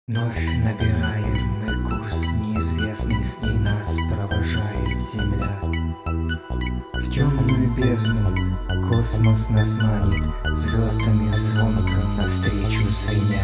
Вновь набираем мы курс неизвестный, и нас провожает Земля. В темную бездну космос нас манит, звездами звонко навстречу звеня.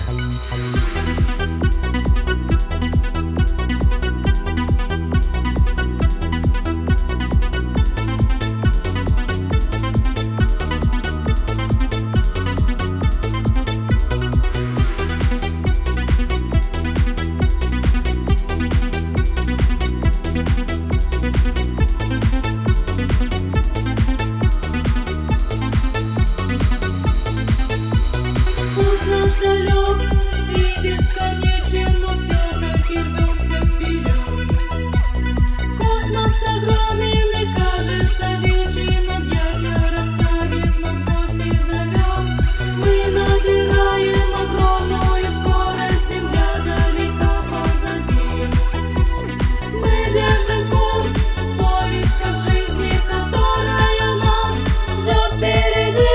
Далек и бесконечен, но все-таки рвемся вперед. Космос огромен и кажется вечен, объятия расправит, нас в гости зовет. Мы набираем огромную скорость, Земля далека позади. Мы держим курс в поисках жизни, которая нас ждет впереди.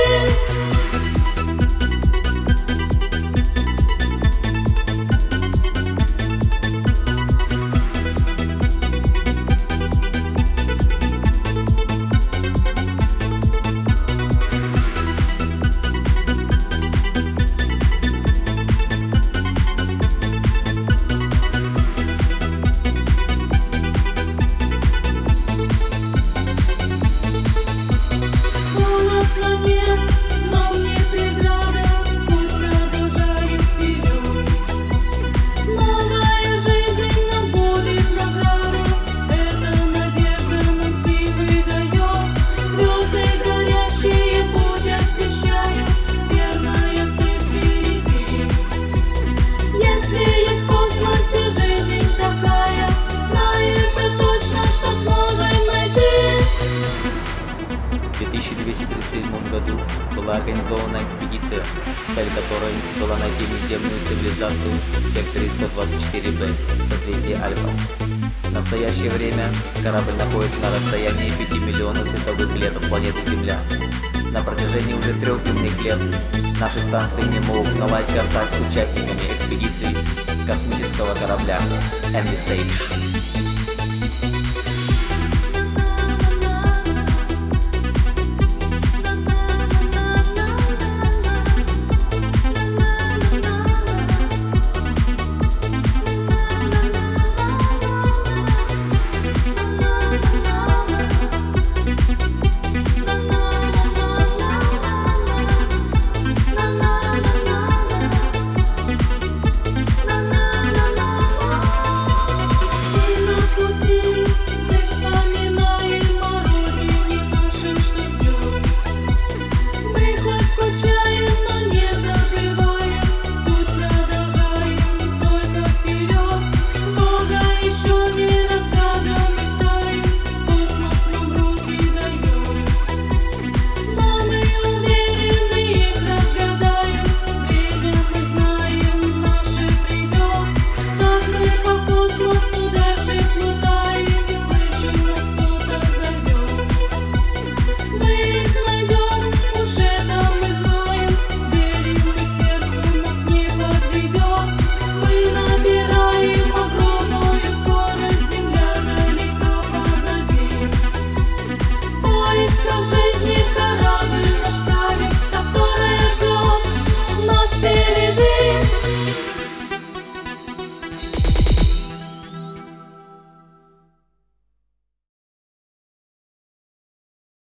Планет, нам не преграда, путь продолжаем вперед. Новая жизнь нам будет награда, эта надежда нам силы дает. Звезды горящие путь освещают, верная цель впереди. Если есть в космосе жизнь такая, знаем мы точно, что сможем найти. В 2237 году была организована экспедиция, цель которой была найти наземную цивилизацию в секторе 124Б, созвездие Альфа. В настоящее время корабль находится на расстоянии 5 миллионов световых лет от планеты Земля. На протяжении уже 3 земных лет наши станции не могут наладить контакт с участниками экспедиции космического корабля Envisage.